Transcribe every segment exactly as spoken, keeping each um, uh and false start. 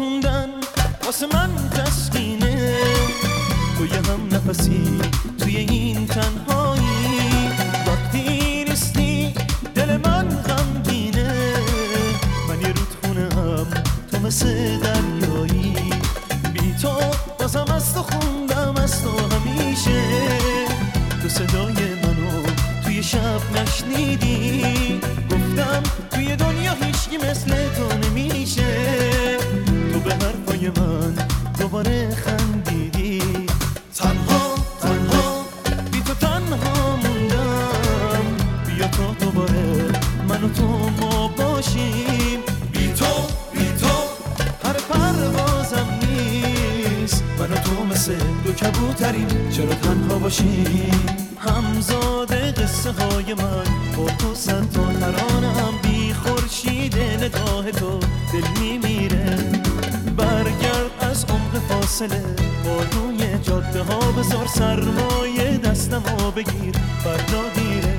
خوندن واسه من تسکینه، توی هم نفسی توی این تنهایی، وقتی نیستی دل من غمگینه، من یه رودخونه هم تو مثل دریایی، بی تو بازم از تو خوندم از تو همیشه، تو صدای منو توی شب نشنیدی، گفتم توی دنیا هیچکی مثل تو نمیشه، تو به حرفای من دوباره خندیدی. تنها تنها بی تو تنها موندم، بیا تو دوباره من و تو ما باشیم، بی تو بی تو هر پروازم نیست، من و تو مثل دو کبوتریم چرا تنها باشیم. همزاد قصه های من با تو صد تا ترانه‌ام، بی خورشید نگاه تو دل میمیره، برگرد از عمق فاصله با روی جاده ها، بذار سرمایه دستم ها بگیر فردا دیره.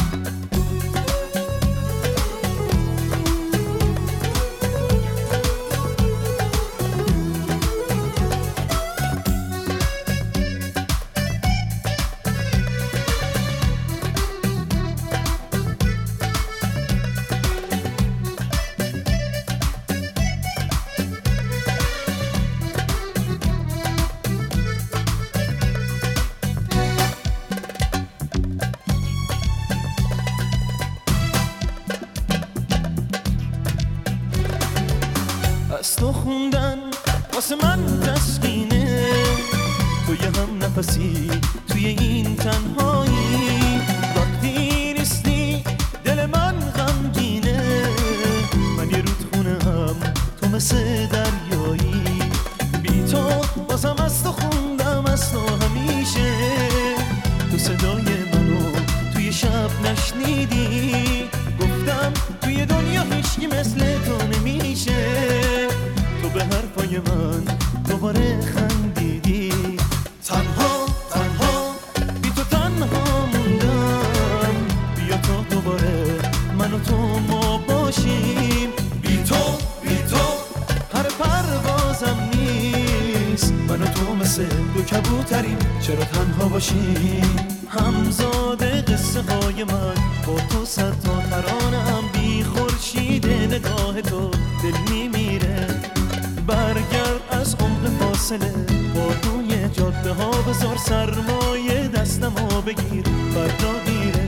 از تو خوندن واسه من تسکینه، توی هم نفسی توی این تنهایی، وقتی نیستی دل من غمگینه، من یه رودخونه هم تو مثل دریایی، بی تو بازم از تو خوندم از تو همیشه، تو صدای منو توی شب نشنیدی، گفتم توی دنیا هیچکی مثل تو نمیشه، تو به حرفای من دوباره خندیدی. تنها تنها بی تو تنها موندم، بیا تو دوباره من و تو ما باشیم، بی تو بی تو هر پروازم نیست، من و تو مثل دو کبوتریم چرا تنها باشیم. همزاد قصه های من با تو صد تا ترانه‌ام، بی خورشید نگاه تو دل میمیره، برگرد از عمق فاصله با روی جاده ها، بذار سرمایه دستم ها بگیر فردا دیره.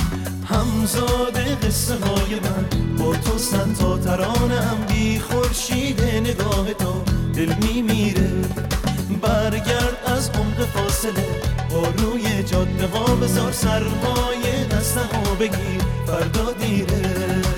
همزاد قصه های من با تو صد تا ترانه‌ام، بی خورشید نگاه تو دل میمیره، برگرد از عمق فاصله با روی جاده ها، بذار سرمایه دستم ها بگیر فردا دیره.